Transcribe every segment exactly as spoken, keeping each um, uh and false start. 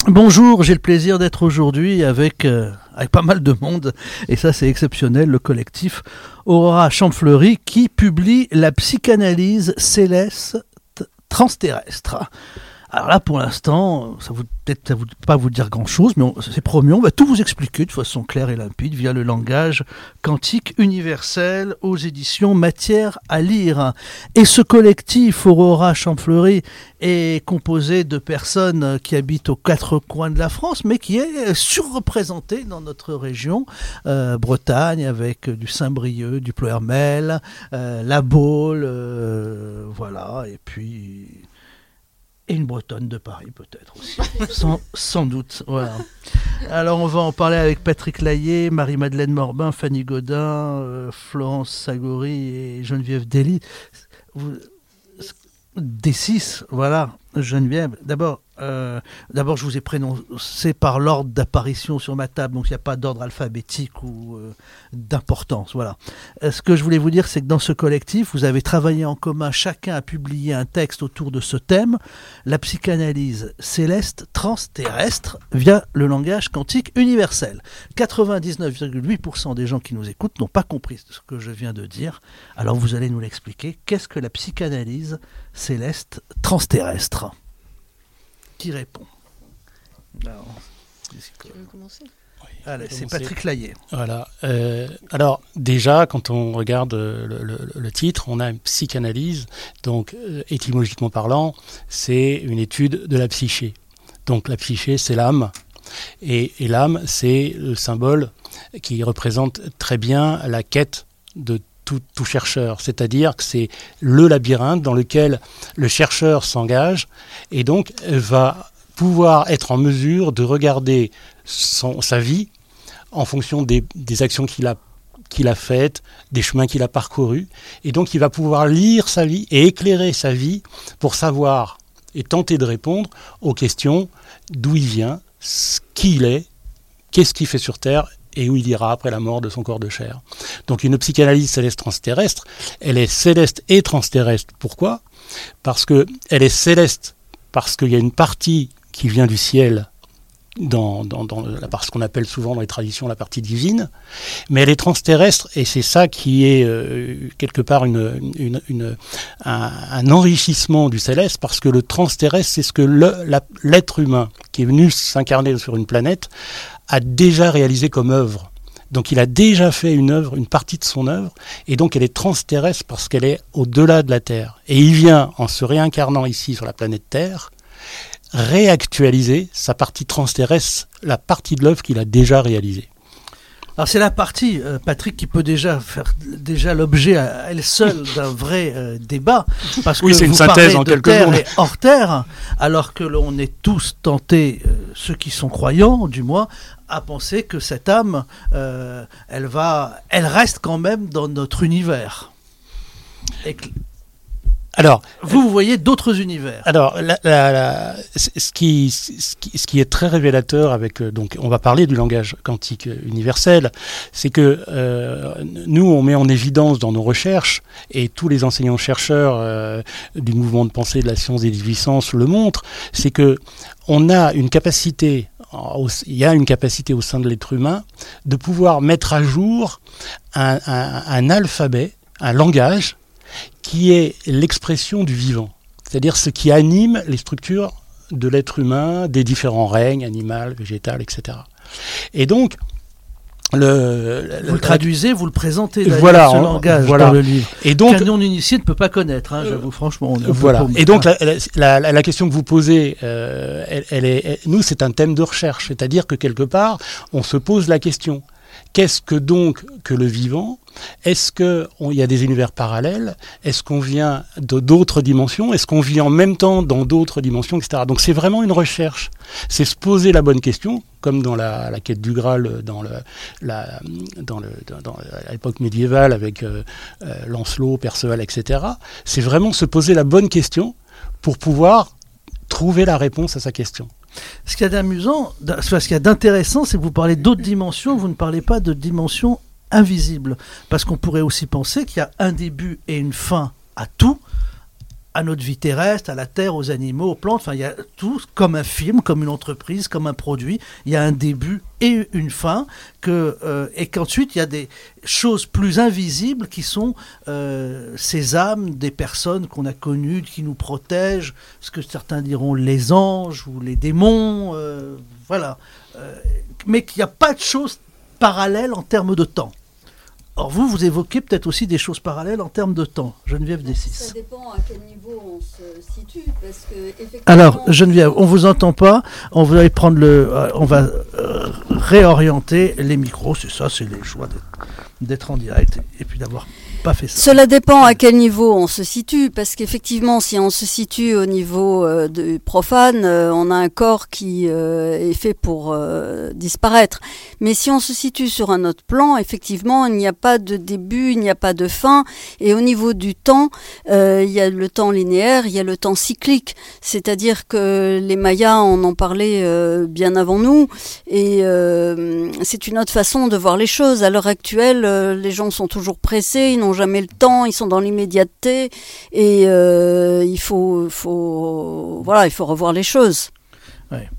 Bonjour, j'ai le plaisir d'être aujourd'hui avec, euh, avec pas mal de monde, et ça c'est exceptionnel, le collectif Aurora Champfleury qui publie la psychanalyse céleste transterrestre. Alors là, pour l'instant, ça vous peut-être ça vous pas vous dire grand-chose, mais on, c'est promis, on va tout vous expliquer de façon claire et limpide via le langage quantique universel aux éditions Matière à lire. Et ce collectif Aurora Champfleury est composé de personnes qui habitent aux quatre coins de la France, mais qui est surreprésenté dans notre région, euh, Bretagne, avec du Saint-Brieuc, du Ploermel, euh, la Baule, euh, voilà, et puis... Et une Bretonne de Paris, peut-être aussi. sans, sans doute, voilà. Alors, on va en parler avec Patrick Layet, Marie-Madeleine Morbin, Fanny Godin, euh, Florence Sagory et Geneviève Dely. Vous, des six, voilà, Geneviève. D'abord, euh, d'abord, je vous ai prénoncé par l'ordre d'apparition sur ma table, donc il n'y a pas d'ordre alphabétique ou euh, d'importance, voilà. Euh, ce que je voulais vous dire, c'est que dans ce collectif, vous avez travaillé en commun, chacun a publié un texte autour de ce thème, la psychanalyse céleste transterrestre via le langage quantique universel. quatre-vingt-dix-neuf virgule huit pour cent des gens qui nous écoutent n'ont pas compris ce que je viens de dire, alors vous allez nous l'expliquer. Qu'est-ce que la psychanalyse céleste transterrestre ? Qui répond ? Alors, tu veux commencer ? Oui, allez, c'est commencer. Patrick Layet. Voilà. Euh, alors déjà, quand on regarde le, le, le titre, on a une psychanalyse. Donc, euh, étymologiquement parlant, c'est une étude de la psyché. Donc, la psyché, c'est l'âme. Et, et l'âme, c'est le symbole qui représente très bien la quête de Tout, tout chercheur, c'est-à-dire que c'est le labyrinthe dans lequel le chercheur s'engage et donc va pouvoir être en mesure de regarder son, sa vie en fonction des, des actions qu'il a, qu'il a faites, des chemins qu'il a parcourus, et donc il va pouvoir lire sa vie et éclairer sa vie pour savoir et tenter de répondre aux questions d'où il vient, qui il est, qu'est-ce qu'il fait sur Terre, et où il ira après la mort de son corps de chair. Donc une psychanalyse céleste transterrestre, elle est céleste et transterrestre. Pourquoi ? Parce qu'elle est céleste, parce qu'il y a une partie qui vient du ciel, dans, dans, dans la, ce qu'on appelle souvent dans les traditions la partie divine, mais elle est transterrestre, et c'est ça qui est euh, quelque part une, une, une, un, un enrichissement du céleste, parce que le transterrestre, c'est ce que le, la, l'être humain qui est venu s'incarner sur une planète a déjà réalisé comme œuvre. Donc il a déjà fait une œuvre, une partie de son œuvre, et donc elle est transterrestre parce qu'elle est au-delà de la Terre. Et il vient, en se réincarnant ici sur la planète Terre, réactualiser sa partie transterrestre, la partie de l'œuvre qu'il a déjà réalisée. Alors c'est la partie, euh, Patrick, qui peut déjà faire déjà l'objet à elle seule d'un vrai euh, débat, parce que oui, c'est une vous synthèse parlez en de quelques terre mots. et hors terre, alors que l'on est tous tentés, euh, ceux qui sont croyants du moins, à penser que cette âme, euh, elle va, elle reste quand même dans notre univers. Et que... Alors, vous, vous voyez d'autres univers. Alors, la, la, la, ce, qui, ce, qui, ce qui est très révélateur avec, donc, on va parler du langage quantique universel, c'est que euh, nous, on met en évidence dans nos recherches, et tous les enseignants-chercheurs euh, du mouvement de pensée de la science des puissances le montrent, c'est que on a une capacité, il y a une capacité au sein de l'être humain de pouvoir mettre à jour un, un, un alphabet, un langage, qui est l'expression du vivant, c'est-à-dire ce qui anime les structures de l'être humain, des différents règnes, animal, végétal, et cetera. Et donc, le, vous le traduisez, vous le présentez d'ailleurs, voilà, ce langage voilà. dans le livre. Et donc, qu'un non-initié ne peut pas connaître, hein, j'avoue franchement. On voilà. Et donc la, la, la, la question que vous posez, euh, elle, elle est, elle, nous c'est un thème de recherche, c'est-à-dire que quelque part, on se pose la question. Qu'est-ce que donc que le vivant ? Est-ce qu'il y a des univers parallèles ? Est-ce qu'on vient de d'autres dimensions ? Est-ce qu'on vit en même temps dans d'autres dimensions, et cetera. Donc c'est vraiment une recherche. C'est se poser la bonne question, comme dans la, la quête du Graal, dans, le, la, dans, le, dans, dans à l'époque médiévale avec euh, euh, Lancelot, Perceval, et cetera. C'est vraiment se poser la bonne question pour pouvoir trouver la réponse à sa question. Ce qu'il y a d'amusant, ce qu'il y a d'intéressant, c'est que vous parlez d'autres dimensions, vous ne parlez pas de dimensions invisibles. Parce qu'on pourrait aussi penser qu'il y a un début et une fin à tout, à notre vie terrestre, à la terre, aux animaux, aux plantes. Enfin, il y a tout comme un film, comme une entreprise, comme un produit. Il y a un début et une fin, que, euh, et qu'ensuite il y a des choses plus invisibles qui sont euh, ces âmes des personnes qu'on a connues, qui nous protègent, ce que certains diront les anges ou les démons, euh, voilà. Euh, mais qu'il n'y a pas de choses parallèles en termes de temps. Or vous, vous évoquez peut-être aussi des choses parallèles en termes de temps, Geneviève Dessis. Ça dépend à quel niveau on se situe, parce que effectivement... Alors Geneviève, on vous entend pas, on va prendre le, euh, on va euh, réorienter les micros, c'est ça, c'est les joies d'être, d'être en direct et puis d'avoir pas fait ça. Cela dépend à quel niveau on se situe, parce qu'effectivement, si on se situe au niveau euh, de profane, euh, on a un corps qui euh, est fait pour euh, disparaître. Mais si on se situe sur un autre plan, effectivement, il n'y a pas de début, il n'y a pas de fin. Et au niveau du temps, euh, il y a le temps linéaire, il y a le temps cyclique. C'est-à-dire que les Mayas, on en parlait euh, bien avant nous, et euh, c'est une autre façon de voir les choses. À l'heure actuelle, euh, les gens sont toujours pressés, ils n'ont jamais le temps, ils sont dans l'immédiateté, et euh, il faut, faut, voilà, il faut revoir les choses. Ouais.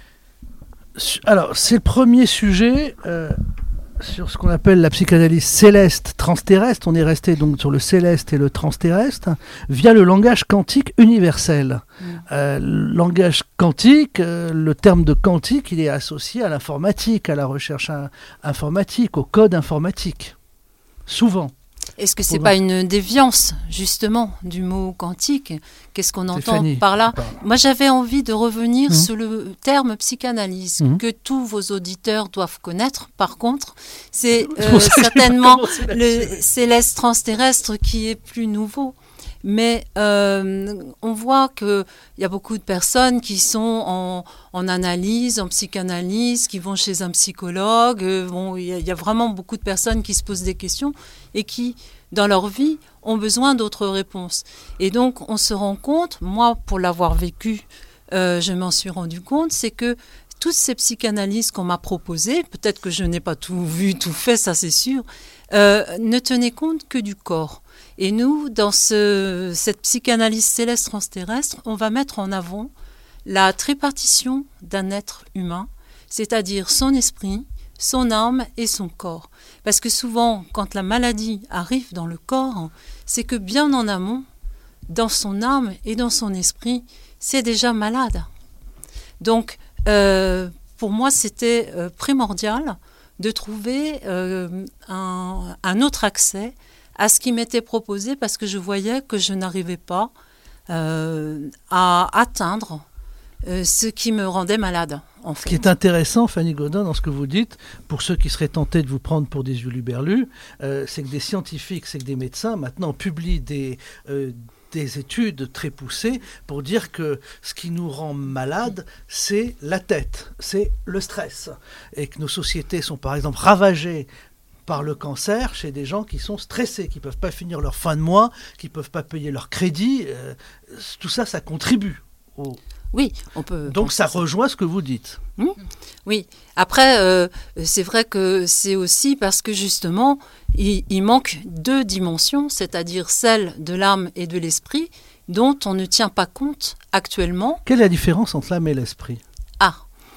Alors, c'est le premier sujet euh, sur ce qu'on appelle la psychanalyse céleste transterrestre. On est resté donc sur le céleste et le transterrestre via le langage quantique universel. Mmh. Euh, le langage quantique, euh, le terme de quantique, il est associé à l'informatique, à la recherche in- informatique, au code informatique. Souvent. Est-ce que ce n'est pas une déviance, justement, du mot quantique ? Qu'est-ce qu'on entend Stéphanie, par là ? Moi, j'avais envie de revenir mmh. sur le terme psychanalyse, mmh. que tous vos auditeurs doivent connaître. Par contre, c'est euh, certainement le céleste transterrestre qui est plus nouveau. Mais euh, on voit qu'il y a beaucoup de personnes qui sont en, en analyse, en psychanalyse, qui vont chez un psychologue. Bon, il y, y a vraiment beaucoup de personnes qui se posent des questions et qui, dans leur vie, ont besoin d'autres réponses. Et donc, on se rend compte, moi, pour l'avoir vécu, euh, je m'en suis rendu compte, c'est que toutes ces psychanalyses qu'on m'a proposées, peut-être que je n'ai pas tout vu, tout fait, ça c'est sûr, euh, ne tenaient compte que du corps. Et nous, dans ce, cette psychanalyse céleste transterrestre, on va mettre en avant la tripartition d'un être humain, c'est-à-dire son esprit, son âme et son corps. Parce que souvent, quand la maladie arrive dans le corps, c'est que bien en amont, dans son âme et dans son esprit, c'est déjà malade. Donc, euh, pour moi, c'était euh, primordial de trouver euh, un, un autre accès à ce qui m'était proposé, parce que je voyais que je n'arrivais pas euh, à atteindre euh, ce qui me rendait malade. En fait. Ce qui est intéressant, Fanny Godin, dans ce que vous dites, pour ceux qui seraient tentés de vous prendre pour des huluberlus, euh, c'est que des scientifiques, c'est que des médecins, maintenant, publient des... Euh, des études très poussées pour dire que ce qui nous rend malade, c'est la tête, c'est le stress. Et que nos sociétés sont par exemple ravagées par le cancer chez des gens qui sont stressés, qui ne peuvent pas finir leur fin de mois, qui ne peuvent pas payer leur crédit. Euh, tout ça, ça contribue au... Oui, on peut... Donc ça rejoint ce que vous dites. Mmh. Oui. Après, euh, c'est vrai que c'est aussi parce que justement, il, il manque deux dimensions, c'est-à-dire celle de l'âme et de l'esprit, dont on ne tient pas compte actuellement. Quelle est la différence entre l'âme et l'esprit ? Ah,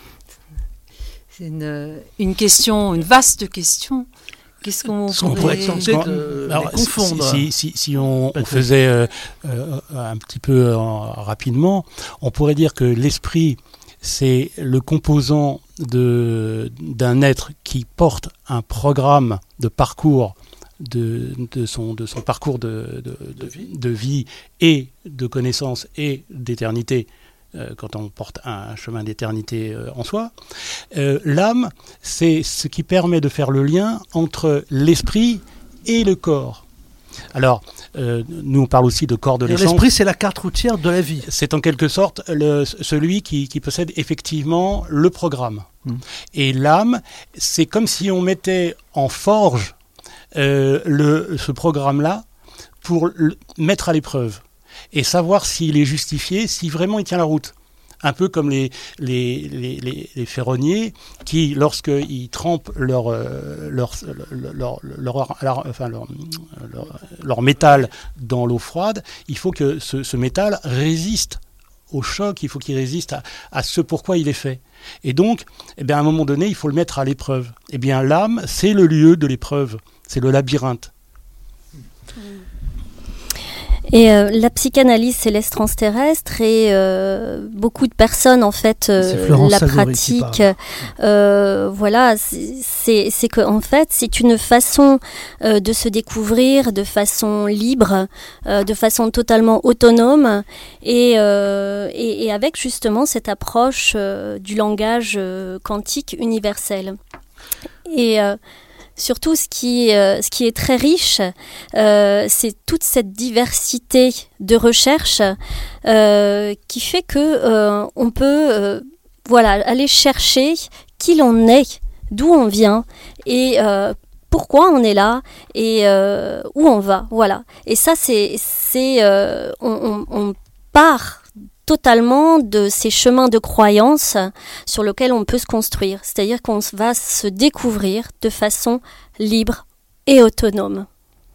c'est une, une question, une vaste question. Qu'est-ce qu'on pourrait, pourrait tenter de alors, les confondre. Si, si, si on, on faisait euh, euh, un petit peu euh, rapidement, on pourrait dire que l'esprit, c'est le composant de, d'un être qui porte un programme de parcours de, de, son, de son parcours de, de, de, de, de vie et de connaissance et d'éternité, euh, quand on porte un chemin d'éternité euh, en soi. Euh, l'âme, c'est ce qui permet de faire le lien entre l'esprit et le corps. Alors, euh, nous on parle aussi de corps de l'essence. L'esprit, c'est la carte routière de la vie. C'est en quelque sorte le, celui qui, qui possède effectivement le programme. Mmh. Et l'âme, c'est comme si on mettait en forge euh, le, ce programme-là pour le mettre à l'épreuve et savoir s'il est justifié, si vraiment il tient la route. Un peu comme les, les, les, les, les ferronniers qui, lorsqu'ils trempent leur, euh, leur, leur, leur, leur, enfin leur, leur, leur métal dans l'eau froide, il faut que ce, ce métal résiste au choc, il faut qu'il résiste à, à ce pourquoi il est fait. Et donc, eh bien, à un moment donné, il faut le mettre à l'épreuve. Eh bien, l'âme, c'est le lieu de l'épreuve, c'est le labyrinthe. Et euh, la psychanalyse céleste transterrestre et euh, beaucoup de personnes en fait euh, la pratiquent. Euh, voilà, c'est c'est que en fait c'est une façon euh, de se découvrir de façon libre, euh, de façon totalement autonome et euh, et, et avec justement cette approche euh, du langage euh, quantique universel. Et euh, Surtout, ce qui, euh, ce qui est très riche, euh, c'est toute cette diversité de recherche euh, qui fait que euh, on peut, euh, voilà, aller chercher qui l'on est, d'où on vient et euh, pourquoi on est là et euh, où on va, voilà. Et ça, c'est, c'est, euh, on, on, on part totalement de ces chemins de croyance sur lesquels on peut se construire. C'est-à-dire qu'on va se découvrir de façon libre et autonome.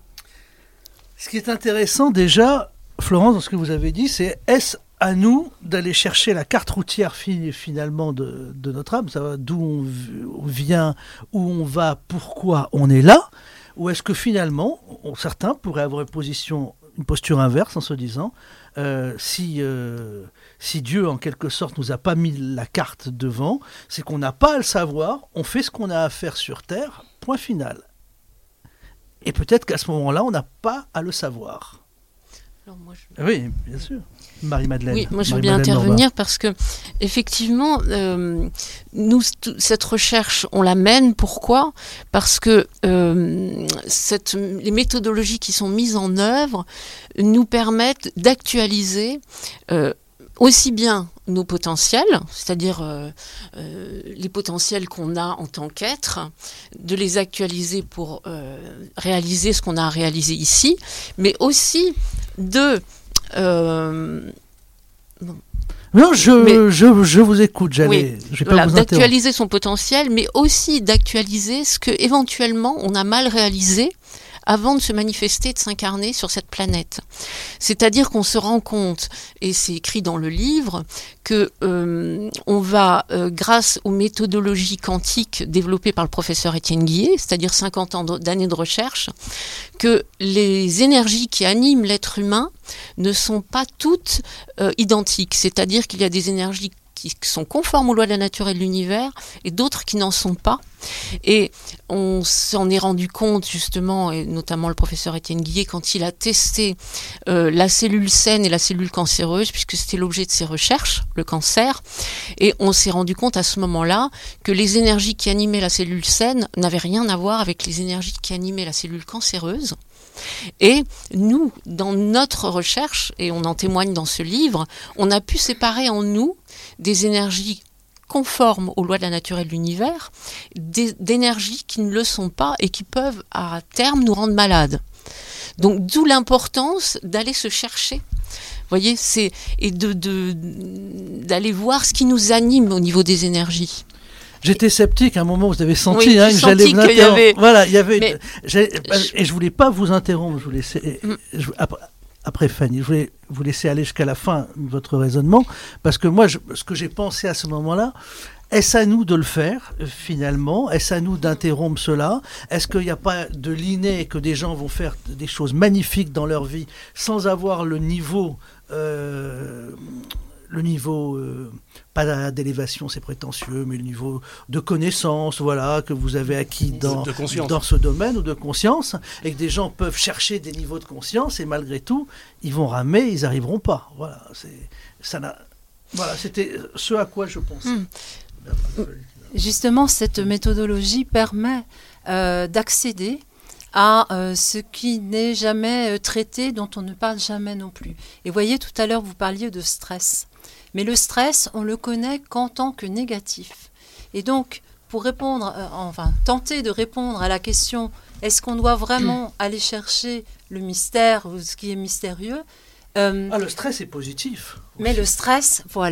Ce qui est intéressant déjà, Florence, dans ce que vous avez dit, c'est est-ce à nous d'aller chercher la carte routière fi- finalement de, de notre âme, ça va d'où on, v- on vient, où on va, pourquoi on est là, ou est-ce que finalement, on, certains pourraient avoir une position, une posture inverse en se disant Euh, si, euh, si Dieu, en quelque sorte, nous a pas mis la carte devant, c'est qu'on n'a pas à le savoir, on fait ce qu'on a à faire sur Terre, point final. Et peut-être qu'à ce moment-là, on n'a pas à le savoir. Alors moi, je... Oui, bien sûr. Marie-Madeleine. Oui, moi je veux bien intervenir parce que, effectivement, euh, nous, t- cette recherche, on la mène. Pourquoi ? Parce que euh, cette, les méthodologies qui sont mises en œuvre nous permettent d'actualiser euh, aussi bien nos potentiels, c'est-à-dire euh, euh, les potentiels qu'on a en tant qu'être, de les actualiser pour euh, réaliser ce qu'on a à réaliser ici, mais aussi de... Euh, non, non je, mais, je, je vous écoute, j'allais, oui, je vais voilà, pas vous d'actualiser son potentiel, mais aussi d'actualiser ce que éventuellement on a mal réalisé avant de se manifester, de s'incarner sur cette planète. C'est-à-dire qu'on se rend compte, et c'est écrit dans le livre, que euh, on va, euh, grâce aux méthodologies quantiques développées par le professeur Étienne Guillet, c'est-à-dire cinquante ans d'années de recherche, que les énergies qui animent l'être humain ne sont pas toutes euh, identiques. C'est-à-dire qu'il y a des énergies qui sont conformes aux lois de la nature et de l'univers, et d'autres qui n'en sont pas. Et on s'en est rendu compte, justement, et notamment le professeur Étienne Guillet, quand il a testé euh, la cellule saine et la cellule cancéreuse, puisque c'était l'objet de ses recherches, le cancer, et on s'est rendu compte à ce moment-là que les énergies qui animaient la cellule saine n'avaient rien à voir avec les énergies qui animaient la cellule cancéreuse. Et nous, dans notre recherche, et on en témoigne dans ce livre, on a pu séparer en nous des énergies conformes aux lois de la nature et de l'univers, des, d'énergies qui ne le sont pas et qui peuvent à terme nous rendre malades. Donc d'où l'importance d'aller se chercher. Vous voyez, c'est, et de, de, d'aller voir ce qui nous anime au niveau des énergies. J'étais sceptique à un moment, vous avez senti oui, hein, que j'allais vous interrompre. Avait... Voilà, il y avait. Mais... Et je voulais pas vous interrompre. Je vous laissais. Mm. Je... Après, après Fanny, je voulais vous laisser aller jusqu'à la fin de votre raisonnement parce que moi, je... ce que j'ai pensé à ce moment-là, est-ce à nous de le faire finalement ? Est-ce à nous d'interrompre cela ? Est-ce qu'il n'y a pas de l'inné que des gens vont faire des choses magnifiques dans leur vie sans avoir le niveau euh... le niveau, euh, pas d'élévation, c'est prétentieux, mais le niveau de connaissance, voilà, que vous avez acquis dans, dans ce domaine ou de conscience, et que des gens peuvent chercher des niveaux de conscience, et malgré tout, ils vont ramer, ils n'arriveront pas. Voilà, c'est, ça n'a, voilà, c'était ce à quoi je pensais. Mmh. Justement, cette méthodologie permet euh, d'accéder à euh, ce qui n'est jamais euh, traité, dont on ne parle jamais non plus. Et voyez, tout à l'heure, vous parliez de stress. Mais le stress, on le connaît qu'en tant que négatif. Et donc, pour répondre, euh, enfin, tenter de répondre à la question, est-ce qu'on doit vraiment aller chercher le mystère ou ce qui est mystérieux euh, Ah, le stress est positif. Mais le stress, voilà.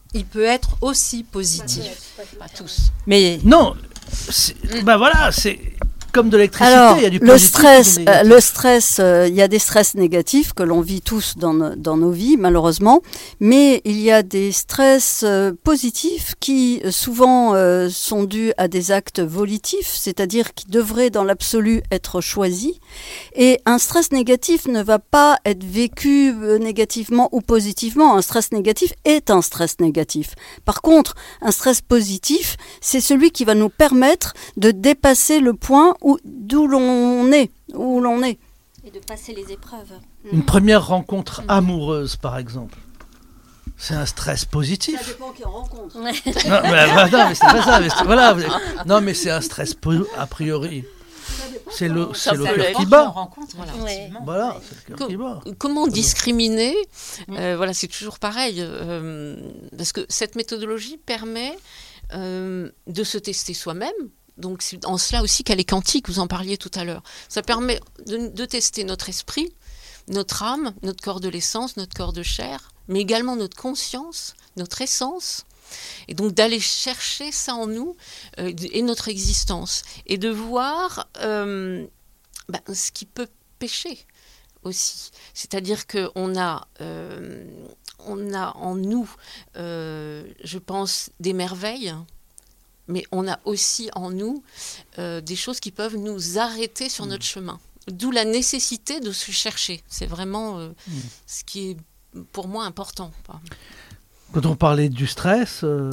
il peut être aussi positif. Pas tous. Mais non, ben voilà, c'est comme de l'électricité. Alors, il y a du le positif, stress, du euh, le stress, euh, il y a des stress négatifs que l'on vit tous dans, no, dans nos vies, malheureusement, mais il y a des stress euh, positifs qui euh, souvent euh, sont dus à des actes volitifs, c'est-à-dire qui devraient dans l'absolu être choisis. Et un stress négatif ne va pas être vécu euh, négativement ou positivement. Un stress négatif est un stress négatif. Par contre, un stress positif, c'est celui qui va nous permettre de dépasser le point où, d'où l'on est, où l'on est. Et de passer les épreuves. Une première rencontre amoureuse, par exemple. C'est un stress positif. Ça dépend qui en rencontre. Ouais. Non, mais, bah, non, mais c'est pas ça. Mais c'est, voilà. Non, mais c'est un stress po- a priori. C'est le, Ça c'est le peut cœur l'être. qui bat. Rencontre, voilà. Ouais. Voilà, c'est le cœur Co- qui bat. Comment discriminer euh, Voilà, c'est toujours pareil. Euh, parce que cette méthodologie permet euh, de se tester soi-même. Donc c'est en cela aussi qu'elle est quantique, vous en parliez tout à l'heure. Ça permet de, de tester notre esprit, notre âme, notre corps de l'essence, notre corps de chair, mais également notre conscience, notre essence. Et donc d'aller chercher ça en nous euh, et notre existence. Et de voir euh, ben, ce qui peut pécher aussi. C'est-à-dire qu'on a, euh, on a en nous, euh, je pense, des merveilles. Mais on a aussi en nous euh, des choses qui peuvent nous arrêter sur notre chemin. D'où la nécessité de se chercher. C'est vraiment euh, mmh. ce qui est pour moi important. Quand on parlait du stress, euh,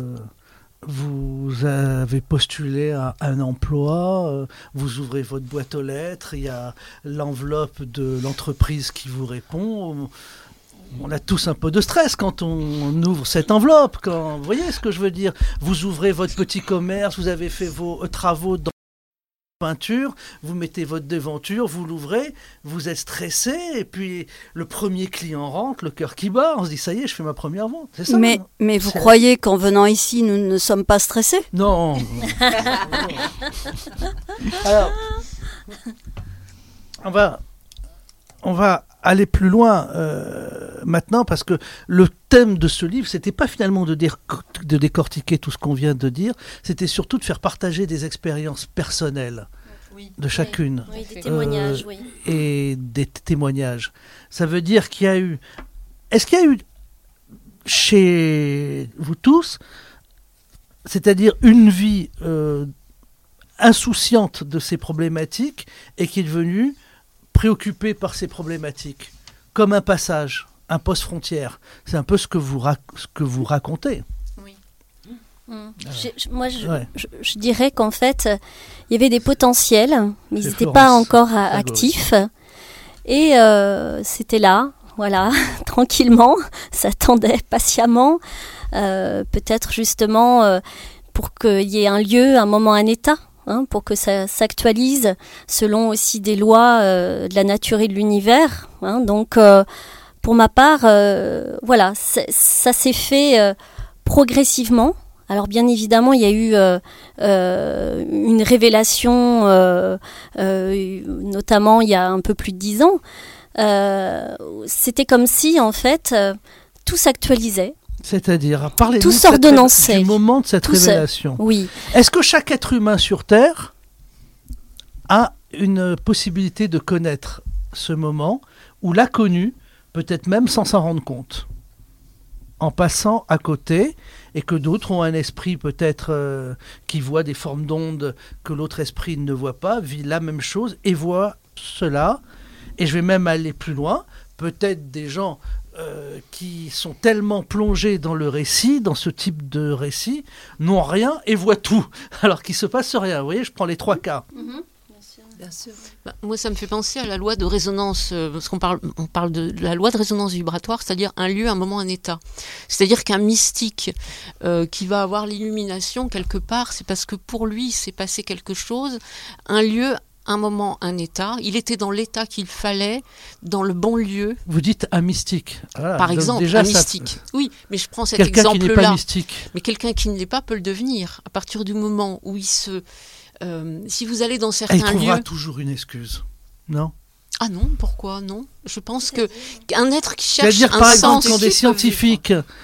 vous avez postulé à un emploi, euh, vous ouvrez votre boîte aux lettres, il y a l'enveloppe de l'entreprise qui vous répond. On a tous un peu de stress quand on ouvre cette enveloppe. Quand, vous voyez ce que je veux dire ? Vous ouvrez votre petit commerce, vous avez fait vos travaux dans la peinture, vous mettez votre devanture, vous l'ouvrez, vous êtes stressé, et puis le premier client rentre, le cœur qui bat, on se dit ça y est, je fais ma première vente. C'est ça, mais, mais vous c'est... croyez qu'en venant ici, nous ne sommes pas stressés ? Non. Alors, on va... On va aller plus loin euh, maintenant, parce que le thème de ce livre, c'était pas finalement de, dé- de décortiquer tout ce qu'on vient de dire, c'était surtout de faire partager des expériences personnelles oui. de chacune. Oui, oui, des témoignages, euh, oui. Et des t- témoignages. Ça veut dire qu'il y a eu... Est-ce qu'il y a eu chez vous tous, c'est-à-dire une vie euh, insouciante de ces problématiques et qui est devenue préoccupé par ces problématiques, comme un passage, un poste frontière. C'est un peu ce que vous, rac- ce que vous racontez. Oui. Mmh. Je, je, moi, je, ouais. je, je dirais qu'en fait, il y avait des potentiels, mais ils n'étaient pas encore à, actifs. Et euh, c'était là, voilà, tranquillement, s'attendait patiemment, euh, peut-être justement euh, pour qu'il y ait un lieu, un moment, un état. Hein, pour que ça s'actualise selon aussi des lois euh, de la nature et de l'univers. Hein, donc, euh, pour ma part, euh, voilà, ça s'est fait euh, progressivement. Alors, bien évidemment, il y a eu euh, euh, une révélation, euh, euh, notamment il y a un peu plus de dix ans. Euh, c'était comme si, en fait, euh, tout s'actualisait. C'est-à-dire, parlez-nous tout s'ordonnançait. Du moment de cette tout révélation. Se... Oui. Est-ce que chaque être humain sur Terre a une possibilité de connaître ce moment, ou l'a connu, peut-être même sans s'en rendre compte, en passant à côté, et que d'autres ont un esprit peut-être euh, qui voit des formes d'ondes que l'autre esprit ne voit pas, vit la même chose et voit cela. Et je vais même aller plus loin, peut-être des gens... Euh, qui sont tellement plongés dans le récit, dans ce type de récit, n'ont rien et voient tout, alors qu'il ne se passe rien. Vous voyez, je prends les trois cas. Mmh, bien sûr. Bien sûr. Bah, moi, ça me fait penser à la loi de résonance, euh, parce qu'on parle, on parle de, de la loi de résonance vibratoire, c'est-à-dire un lieu, un moment, un état. C'est-à-dire qu'un mystique euh, qui va avoir l'illumination quelque part, c'est parce que pour lui, il s'est passé quelque chose, un lieu, un moment, un état. Il était dans l'état qu'il fallait, dans le bon lieu. Vous dites un mystique. Voilà. Par Donc exemple, déjà, un ça... mystique. Oui, mais je prends cet quelqu'un exemple-là. Quelqu'un qui n'est pas mystique. Mais quelqu'un qui ne l'est pas peut le devenir. À partir du moment où il se... Euh, si vous allez dans certains lieux... Il trouvera lieux... toujours une excuse. Non ? Ah non, pourquoi non ? Je pense que qu'un être qui cherche C'est-à-dire, un par sens... exemple, quand des scientifiques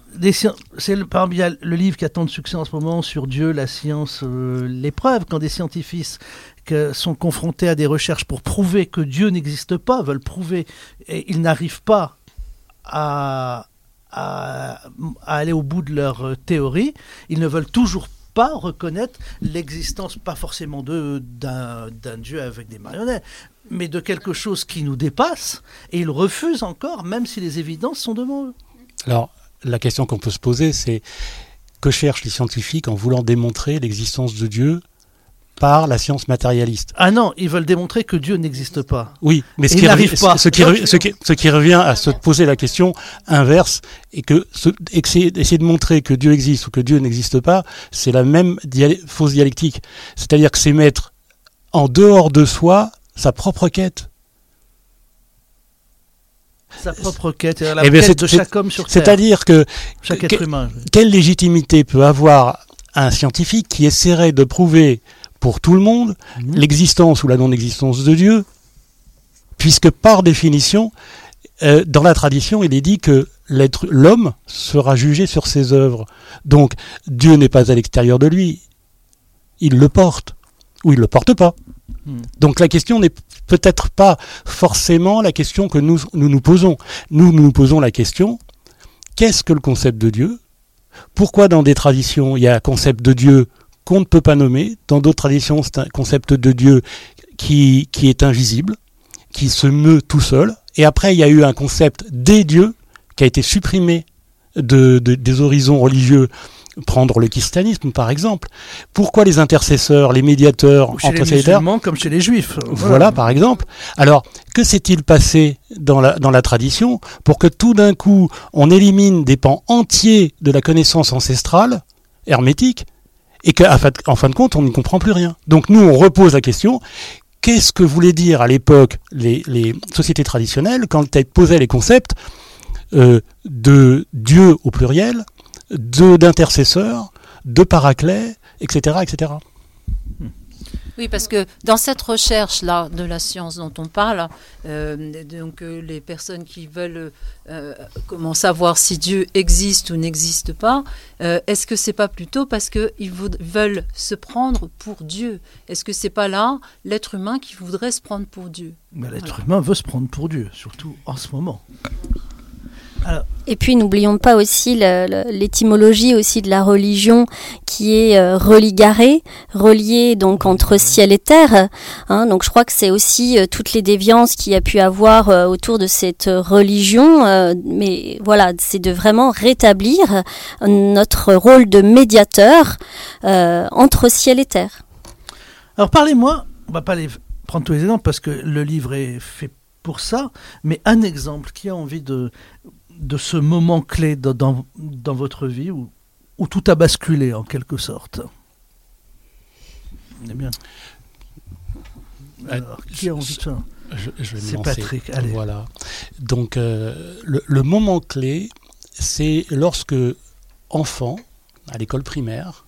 des, c'est le, par exemple, le livre qui a tant de succès en ce moment sur Dieu, la science, euh, l'épreuve, quand des scientifiques que sont confrontés à des recherches pour prouver que Dieu n'existe pas, veulent prouver, et ils n'arrivent pas à, à, à aller au bout de leur euh, théorie, ils ne veulent toujours pas reconnaître l'existence, pas forcément de, d'un, d'un Dieu avec des marionnettes, mais de quelque chose qui nous dépasse, et ils refusent encore, même si les évidences sont devant eux. Alors, la question qu'on peut se poser, c'est que cherchent les scientifiques en voulant démontrer l'existence de Dieu par la science matérialiste? Ah non, ils veulent démontrer que Dieu n'existe pas. Oui, mais ce, qui, revi- pas. Ce, qui, revi- ce, qui, ce qui revient à se poser la question inverse, et que ce, essayer, essayer de montrer que Dieu existe ou que Dieu n'existe pas, c'est la même dia- fausse dialectique. C'est-à-dire que c'est mettre en dehors de soi sa propre quête. Sa propre quête, la eh quête c'est, de c'est, chaque homme sur Terre. C'est-à-dire que, chaque que être humain. Quelle légitimité peut avoir un scientifique qui essaierait de prouver pour tout le monde mmh. l'existence ou la non-existence de Dieu, puisque par définition, euh, dans la tradition, il est dit que l'être, l'homme sera jugé sur ses œuvres. Donc, Dieu n'est pas à l'extérieur de lui, il le porte, ou il ne le porte pas. Mmh. Donc la question n'est peut-être pas forcément la question que nous nous, nous posons. Nous, nous nous posons la question, qu'est-ce que le concept de Dieu ? Pourquoi dans des traditions, il y a un concept de Dieu qu'on ne peut pas nommer, dans d'autres traditions, c'est un concept de Dieu qui, qui est invisible, qui se meut tout seul, et après il y a eu un concept des dieux qui a été supprimé de, de, des horizons religieux, prendre le christianisme par exemple. Pourquoi les intercesseurs, les médiateurs ou chez entre les musulmans comme chez les juifs. Voilà. voilà par exemple. Alors, que s'est-il passé dans la, dans la tradition pour que tout d'un coup on élimine des pans entiers de la connaissance ancestrale, hermétique, et qu'en en fin de compte, on ne comprend plus rien. Donc nous, on repose la question, qu'est-ce que voulaient dire à l'époque les, les sociétés traditionnelles quand elles posaient les concepts euh, de Dieu au pluriel, de, d'intercesseurs, de paraclets, et cetera, et cetera. Oui, parce que dans cette recherche-là de la science dont on parle, euh, donc euh, les personnes qui veulent euh, comment savoir si Dieu existe ou n'existe pas, euh, est-ce que c'est pas plutôt parce qu'ils veulent se prendre pour Dieu ? Est-ce que c'est pas là l'être humain qui voudrait se prendre pour Dieu ? Mais l'être voilà. humain veut se prendre pour Dieu, surtout en ce moment. Alors. Et puis n'oublions pas aussi le, le, l'étymologie aussi de la religion qui est euh, religaré, relié donc entre ciel et terre. Hein, donc je crois que c'est aussi euh, toutes les déviances qu'il y a pu avoir euh, autour de cette religion. Euh, mais voilà, c'est de vraiment rétablir notre rôle de médiateur euh, entre ciel et terre. Alors parlez-moi, on va pas les prendre tous les exemples parce que le livre est fait pour ça, mais un exemple qui a envie de de ce moment clé dans, dans, dans votre vie où, où tout a basculé en quelque sorte. On est bien. Alors, qui a envie de ça ? je, je vais C'est me lancer. Patrick, allez. Voilà. Donc, euh, le, le moment clé, c'est lorsque, enfant, à l'école primaire,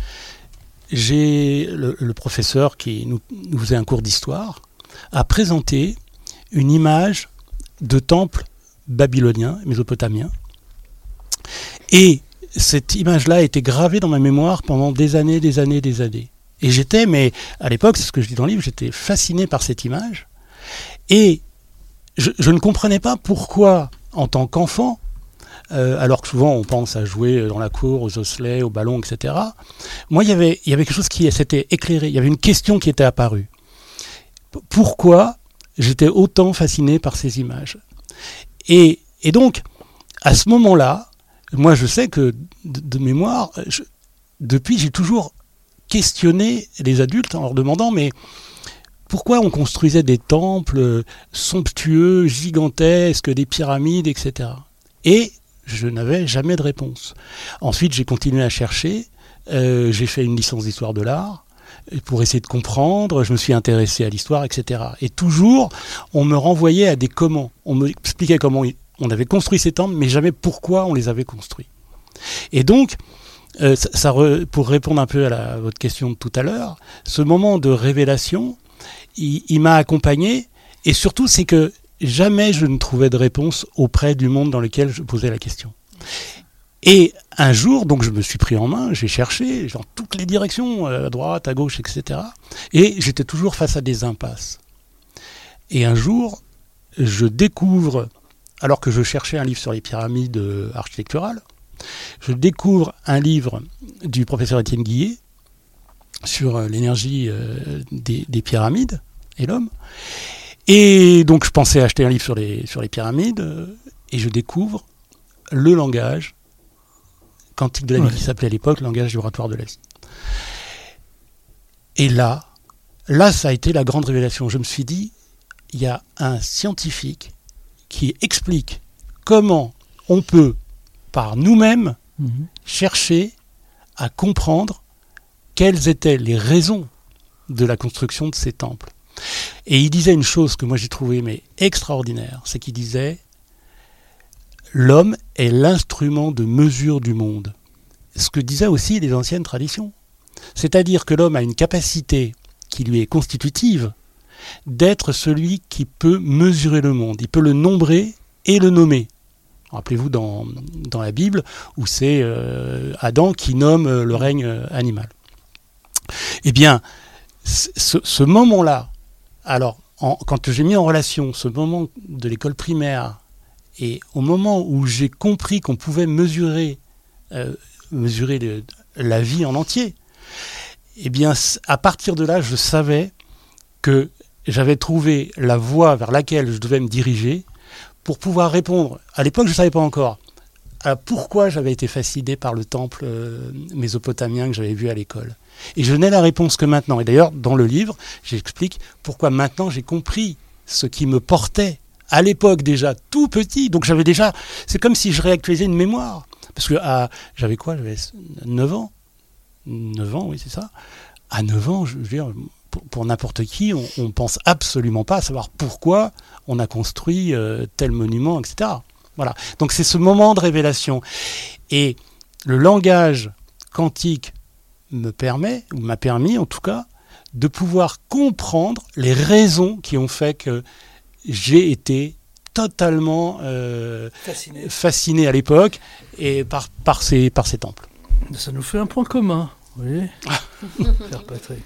j'ai le, le professeur qui nous, nous faisait un cours d'histoire, a présenté une image de temple babylonien, mésopotamien. Et cette image-là a été gravée dans ma mémoire pendant des années, des années, des années. Et j'étais, mais à l'époque, c'est ce que je dis dans le livre, j'étais fasciné par cette image. Et je, je ne comprenais pas pourquoi, en tant qu'enfant, euh, alors que souvent on pense à jouer dans la cour, aux osselets, au ballon, et cetera. Moi, il y avait, il y avait quelque chose qui s'était éclairé, il y avait une question qui était apparue. P- pourquoi j'étais autant fasciné par ces images ? Et, et donc, à ce moment-là, moi je sais que de, de mémoire, je, depuis j'ai toujours questionné les adultes en leur demandant mais pourquoi on construisait des temples somptueux, gigantesques, des pyramides, et cetera. Et je n'avais jamais de réponse. Ensuite j'ai continué à chercher, euh, j'ai fait une licence d'histoire de l'art, pour essayer de comprendre, je me suis intéressé à l'histoire, et cetera. Et toujours, on me renvoyait à des comment. On me expliquait comment on avait construit ces temples, mais jamais pourquoi on les avait construits. Et donc, euh, ça, ça re, pour répondre un peu à, la, à votre question de tout à l'heure, ce moment de révélation, il, il m'a accompagné, et surtout, c'est que jamais je ne trouvais de réponse auprès du monde dans lequel je posais la question. Et un jour, donc je me suis pris en main, j'ai cherché dans toutes les directions, à droite, à gauche, et cetera. Et j'étais toujours face à des impasses. Et un jour, je découvre, alors que je cherchais un livre sur les pyramides architecturales, je découvre un livre du professeur Étienne Guillet sur l'énergie des, des pyramides et l'homme. Et donc je pensais acheter un livre sur les, sur les pyramides, et je découvre le langage quantique de la vie, ouais. qui s'appelait à l'époque le langage du oratoire de la vie. Et là, là, ça a été la grande révélation. Je me suis dit, il y a un scientifique qui explique comment on peut, par nous-mêmes, mmh. chercher à comprendre quelles étaient les raisons de la construction de ces temples. Et il disait une chose que moi j'ai trouvée mais extraordinaire, c'est qu'il disait l'homme est l'instrument de mesure du monde. Ce que disaient aussi les anciennes traditions. C'est-à-dire que l'homme a une capacité qui lui est constitutive d'être celui qui peut mesurer le monde. Il peut le nombrer et le nommer. Rappelez-vous dans, dans la Bible où c'est euh, Adam qui nomme le règne animal. Eh bien, ce, ce moment-là, alors en, quand j'ai mis en relation ce moment de l'école primaire et au moment où j'ai compris qu'on pouvait mesurer, euh, mesurer le, la vie en entier, eh bien, à partir de là, je savais que j'avais trouvé la voie vers laquelle je devais me diriger pour pouvoir répondre. À l'époque, je ne savais pas encore à pourquoi j'avais été fasciné par le temple euh, mésopotamien que j'avais vu à l'école. Et je n'ai la réponse que maintenant. Et d'ailleurs, dans le livre, j'explique pourquoi maintenant j'ai compris ce qui me portait à l'époque déjà tout petit. Donc j'avais déjà, c'est comme si je réactualisais une mémoire. Parce que à, j'avais quoi? J'avais neuf ans. neuf ans, oui, c'est ça. À neuf ans, je veux dire, pour, pour n'importe qui, on ne pense absolument pas à savoir pourquoi on a construit euh, tel monument, et cetera. Voilà. Donc c'est ce moment de révélation. Et le langage quantique me permet, ou m'a permis en tout cas, de pouvoir comprendre les raisons qui ont fait que j'ai été totalement euh, fasciné. fasciné à l'époque et par, par, ces, par ces temples. Ça nous fait un point commun, vous voyez, cher Patrick.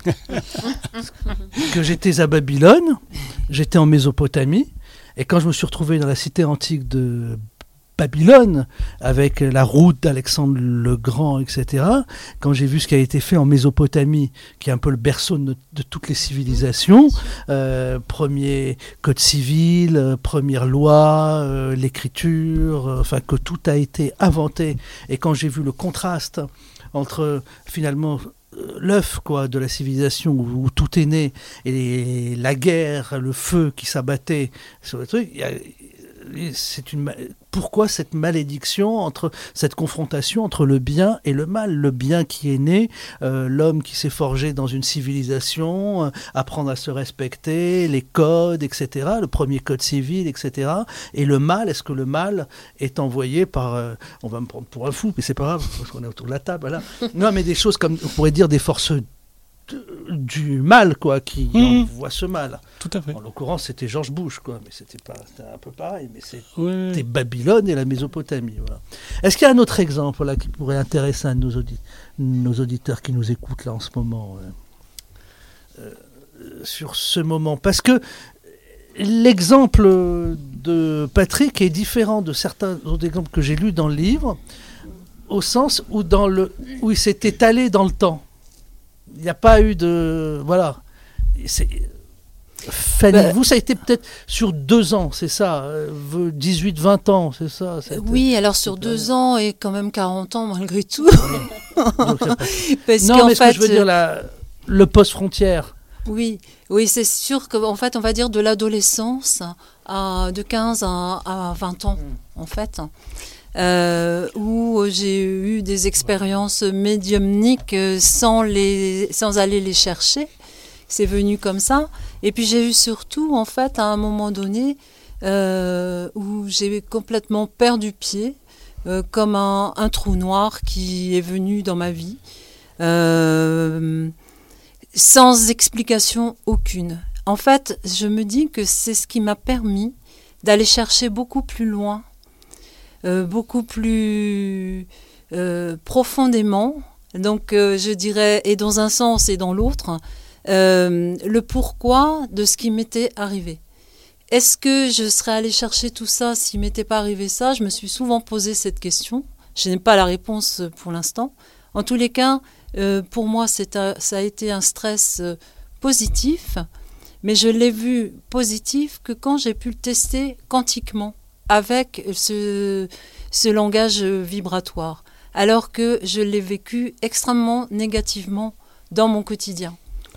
Que j'étais à Babylone, j'étais en Mésopotamie, et quand je me suis retrouvé dans la cité antique de Babylone, avec la route d'Alexandre le Grand, et cetera, quand j'ai vu ce qui a été fait en Mésopotamie, qui est un peu le berceau de, de toutes les civilisations, euh, premier code civil, euh, première loi, euh, l'écriture, euh, enfin que tout a été inventé, et quand j'ai vu le contraste entre finalement l'œuf quoi de la civilisation où, où tout est né et la guerre, le feu qui s'abattait sur le truc, il y a, c'est une pourquoi cette malédiction entre cette confrontation entre le bien et le mal, le bien qui est né, euh, l'homme qui s'est forgé dans une civilisation, euh, apprendre à se respecter, les codes, et cetera, le premier code civil, et cetera. Et le mal, est-ce que le mal est envoyé par, euh, on va me prendre pour un fou, mais c'est pas grave parce qu'on est autour de la table, voilà. Non, mais des choses comme on pourrait dire des forces du mal, quoi, qui mmh. envoie ce mal. Tout à fait. En l'occurrence, c'était George Bush, quoi, mais c'était pas, c'était un peu pareil, mais c'était oui. Babylone et la Mésopotamie. Voilà. Est-ce qu'il y a un autre exemple là qui pourrait intéresser un de nos, audi- nos auditeurs qui nous écoutent là en ce moment euh, euh, sur ce moment? Parce que l'exemple de Patrick est différent de certains autres exemples que j'ai lus dans le livre, au sens où, dans le, où il s'est étalé dans le temps. Il n'y a pas eu de... Voilà. C'est... Fanny, bah, vous, ça a été peut-être sur deux ans, c'est ça, dix-huit vingt ans, c'est ça c'était... Oui, alors sur deux ans et quand même quarante ans malgré tout. Donc, Parce non, mais ce fait, que je veux dire, la... le post-frontière. Oui, oui, c'est sûr qu'en fait, on va dire de l'adolescence à, de quinze à, à vingt ans, mm. en fait. Euh, où j'ai eu des expériences médiumniques sans, les, sans aller les chercher. C'est venu comme ça. Et puis j'ai eu surtout, en fait, à un moment donné, euh, où j'ai complètement perdu pied, euh, comme un, un trou noir qui est venu dans ma vie, euh, sans explication aucune. En fait, je me dis que c'est ce qui m'a permis d'aller chercher beaucoup plus loin, Euh, beaucoup plus euh, profondément, donc euh, je dirais, et dans un sens et dans l'autre, euh, le pourquoi de ce qui m'était arrivé. Est-ce que je serais allée chercher tout ça s'il ne m'était pas arrivé ça? Je me suis souvent posé cette question. Je n'ai pas la réponse pour l'instant. En tous les cas, euh, pour moi, c'est un, ça a été un stress euh, positif, mais je l'ai vu positif que quand j'ai pu le tester quantiquement avec ce, ce langage vibratoire, alors que je l'ai vécu extrêmement négativement dans mon quotidien.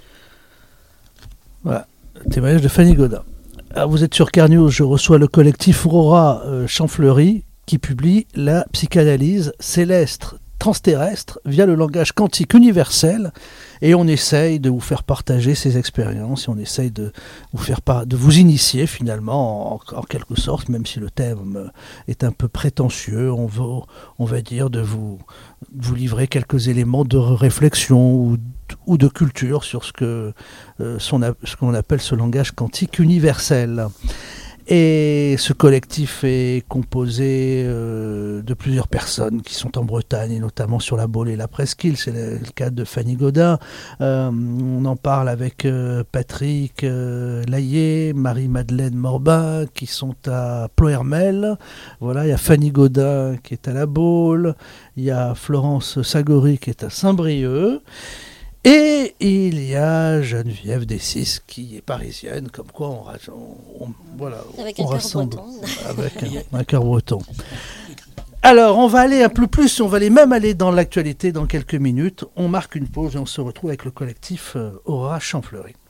Voilà, témoignage de Fanny Godin. Alors vous êtes sur Carnews, je reçois le collectif Aurora euh, Champfleury qui publie la psychanalyse céleste transterrestre via le langage quantique universel, et on essaye de vous faire partager ces expériences et on essaye de vous faire par... de vous initier finalement en, en quelque sorte, même si le thème est un peu prétentieux, on va, on va dire de vous, de vous livrer quelques éléments de réflexion ou, ou de culture sur ce que euh, son, ce qu'on appelle ce langage quantique universel. Et ce collectif est composé euh, de plusieurs personnes qui sont en Bretagne, et notamment sur la Baule et la Presqu'île. C'est le, le cas de Fanny Godin. Euh, on en parle avec euh, Patrick euh, Laillé, Marie-Madeleine Morbin, qui sont à Ploërmel. Voilà, il y a Fanny Godin qui est à la Baule. Il y a Florence Sagory qui est à Saint-Brieuc. Et il y a Geneviève Dessis qui est parisienne, comme quoi on, on, on, voilà, avec on un rassemble cœur breton. avec un, un cœur breton. Alors, on va aller un peu plus, on va aller même aller dans l'actualité dans quelques minutes. On marque une pause et on se retrouve avec le collectif Aurora Champfleury.